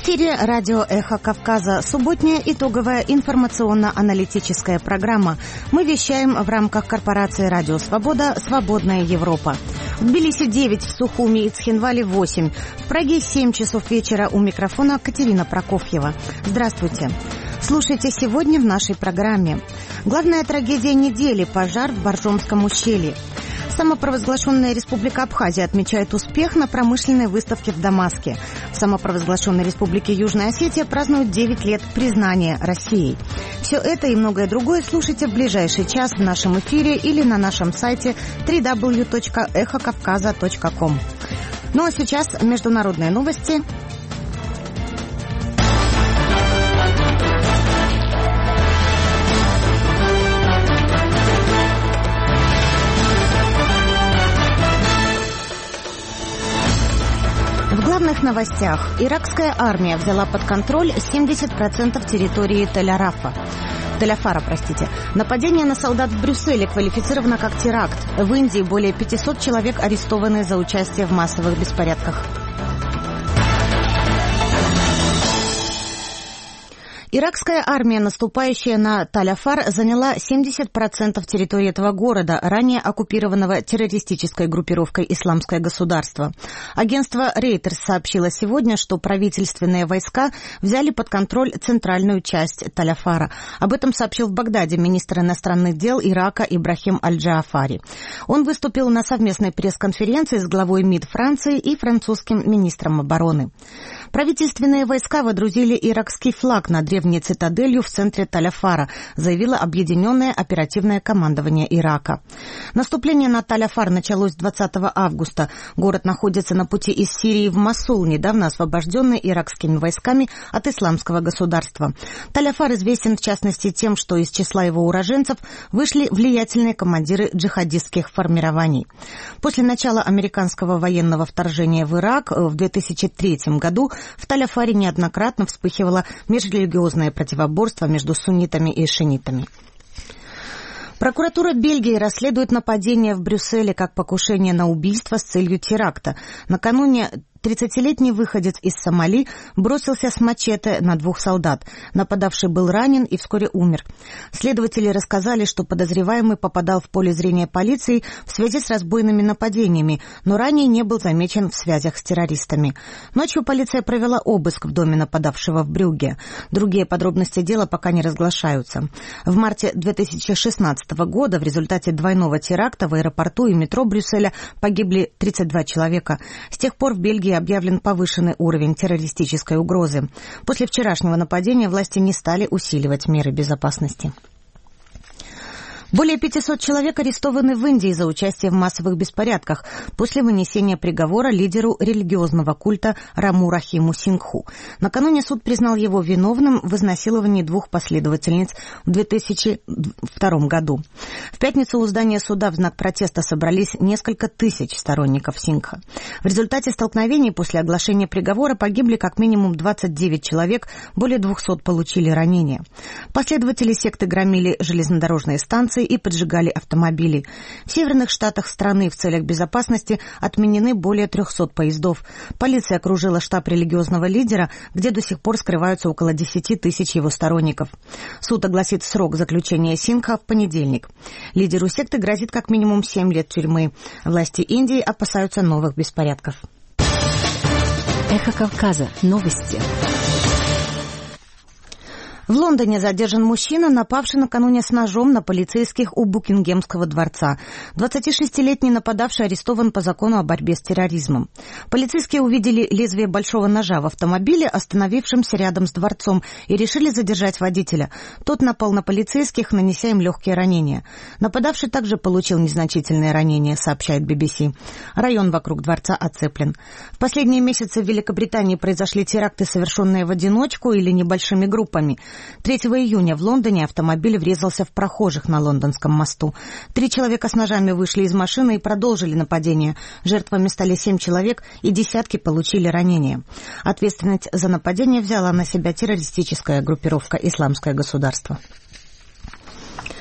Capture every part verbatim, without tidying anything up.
эфире радио «Эхо Кавказа». Субботняя итоговая информационно-аналитическая программа. Мы вещаем в рамках корпорации «Радио Свобода. Свободная Европа». В Тбилиси девять, в Сухуми и Цхинвале восемь. В Праге семь часов вечера. У микрофона Катерина Прокофьева. Здравствуйте. Слушайте сегодня в нашей программе. Главная трагедия недели – пожар в Боржомском ущелье. Самопровозглашенная Республика Абхазия отмечает успех на промышленной выставке в Дамаске. В самопровозглашенной Республике Южная Осетия празднуют девять лет признания Россией. Все это и многое другое слушайте в ближайший час в нашем эфире или на нашем сайте дабл ю дабл ю дабл ю точка эхо кавказа точка ком. Ну а сейчас международные новости. В главных новостях. Иракская армия взяла под контроль семьдесят процентов территории Тель-Афара. Тель-Афара, простите. Нападение на солдат в Брюсселе квалифицировано как теракт. В Индии более пятисот человек арестованы за участие в массовых беспорядках. Иракская армия, наступающая на Тель-Афар, заняла семьдесят процентов территории этого города, ранее оккупированного террористической группировкой «Исламское государство». Агентство Reuters сообщило сегодня, что правительственные войска взяли под контроль центральную часть Тель-Афара. Об этом сообщил в Багдаде министр иностранных дел Ирака Ибрахим Аль-Джаафари. Он выступил на совместной пресс-конференции с главой МИД Франции и французским министром обороны. Правительственные войска водрузили иракский флаг над древней цитаделью в центре Тель-Афара, заявило Объединенное оперативное командование Ирака. Наступление на Тель-Афар началось двадцатого августа. Город находится на пути из Сирии в Мосул, недавно освобожденный иракскими войсками от Исламского государства. Тель-Афар известен в частности тем, что из числа его уроженцев вышли влиятельные командиры джихадистских формирований. После начала американского военного вторжения в Ирак в две тысячи третьем году в Тель-Афаре неоднократно вспыхивало межрелигиозное противоборство между суннитами и шиитами. Прокуратура Бельгии расследует нападение в Брюсселе как покушение на убийство с целью теракта. Накануне тридцатилетний выходец из Сомали бросился с мачете на двух солдат. Нападавший был ранен и вскоре умер. Следователи рассказали, что подозреваемый попадал в поле зрения полиции в связи с разбойными нападениями, но ранее не был замечен в связях с террористами. Ночью полиция провела обыск в доме нападавшего в Брюгге. Другие подробности дела пока не разглашаются. В марте две тысячи шестнадцатого года в результате двойного теракта в аэропорту и метро Брюсселя погибли тридцать два человека. С тех пор в Бельгии объявлен повышенный уровень террористической угрозы. После вчерашнего нападения власти не стали усиливать меры безопасности. Более пятисот человек арестованы в Индии за участие в массовых беспорядках после вынесения приговора лидеру религиозного культа Раму Рахиму Сингху. Накануне суд признал его виновным в изнасиловании двух последовательниц в две тысячи втором году. В пятницу у здания суда в знак протеста собрались несколько тысяч сторонников Сингха. В результате столкновений после оглашения приговора погибли как минимум двадцать девять человек, более двухсот получили ранения. Последователи секты громили железнодорожные станции и поджигали автомобили. В северных штатах страны в целях безопасности отменены более трехсот поездов. Полиция окружила штаб религиозного лидера, где до сих пор скрываются около десяти тысяч его сторонников. Суд огласит срок заключения Сингха в понедельник. Лидеру секты грозит как минимум семь лет тюрьмы. Власти Индии опасаются новых беспорядков. Эхо Кавказа. Новости. В Лондоне задержан мужчина, напавший накануне с ножом на полицейских у Букингемского дворца. двадцатишестилетний нападавший арестован по закону о борьбе с терроризмом. Полицейские увидели лезвие большого ножа в автомобиле, остановившемся рядом с дворцом, и решили задержать водителя. Тот напал на полицейских, нанеся им легкие ранения. Нападавший также получил незначительные ранения, сообщает би би си. Район вокруг дворца оцеплен. В последние месяцы в Великобритании произошли теракты, совершенные в одиночку или небольшими группами. третьего июня в Лондоне автомобиль врезался в прохожих на Лондонском мосту. Три человека с ножами вышли из машины и продолжили нападение. Жертвами стали семь человек, и десятки получили ранения. Ответственность за нападение взяла на себя террористическая группировка «Исламское государство».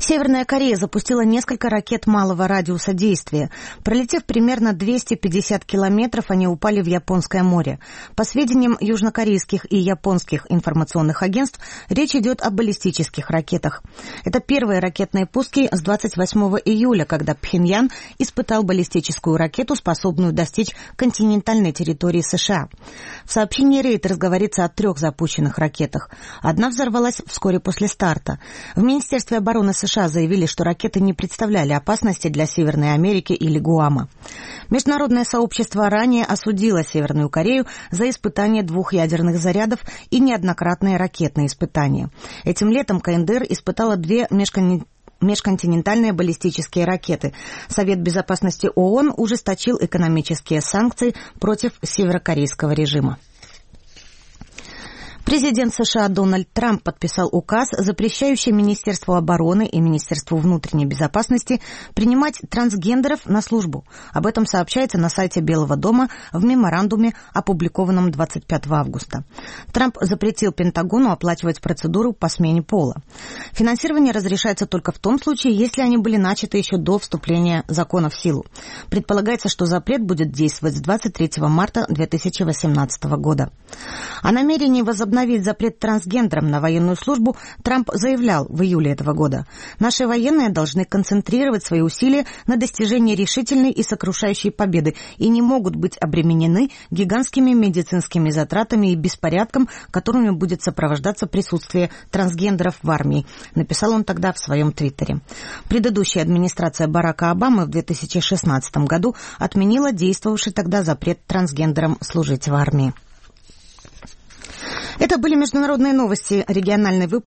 Северная Корея запустила несколько ракет малого радиуса действия. Пролетев примерно двести пятьдесят километров, они упали в Японское море. По сведениям южнокорейских и японских информационных агентств, речь идет о баллистических ракетах. Это первые ракетные пуски с двадцать восьмого июля, когда Пхеньян испытал баллистическую ракету, способную достичь континентальной территории США. В сообщении Reuters говорится о трех запущенных ракетах. Одна взорвалась вскоре после старта. В Министерстве обороны США заявили, что ракеты не представляли опасности для Северной Америки или Гуама. Международное сообщество ранее осудило Северную Корею за испытание двух ядерных зарядов и неоднократные ракетные испытания. Этим летом КНДР испытала две межконтинентальные межконтинентальные баллистические ракеты. Совет безопасности ООН ужесточил экономические санкции против северокорейского режима. Президент США Дональд Трамп подписал указ, запрещающий Министерству обороны и Министерству внутренней безопасности принимать трансгендеров на службу. Об этом сообщается на сайте Белого дома в меморандуме, опубликованном двадцать пятого августа. Трамп запретил Пентагону оплачивать процедуру по смене пола. Финансирование разрешается только в том случае, если они были начаты еще до вступления закона в силу. Предполагается, что запрет будет действовать с двадцать третьего марта две тысячи восемнадцатого года. О намерении возобновить Обновить запрет трансгендерам на военную службу Трамп заявлял в июле этого года. Наши военные должны концентрировать свои усилия на достижении решительной и сокрушающей победы и не могут быть обременены гигантскими медицинскими затратами и беспорядком, которыми будет сопровождаться присутствие трансгендеров в армии, написал он тогда в своем твиттере. Предыдущая администрация Барака Обамы в две тысячи шестнадцатом году отменила действовавший тогда запрет трансгендерам служить в армии. Это были международные новости. Региональный выпуск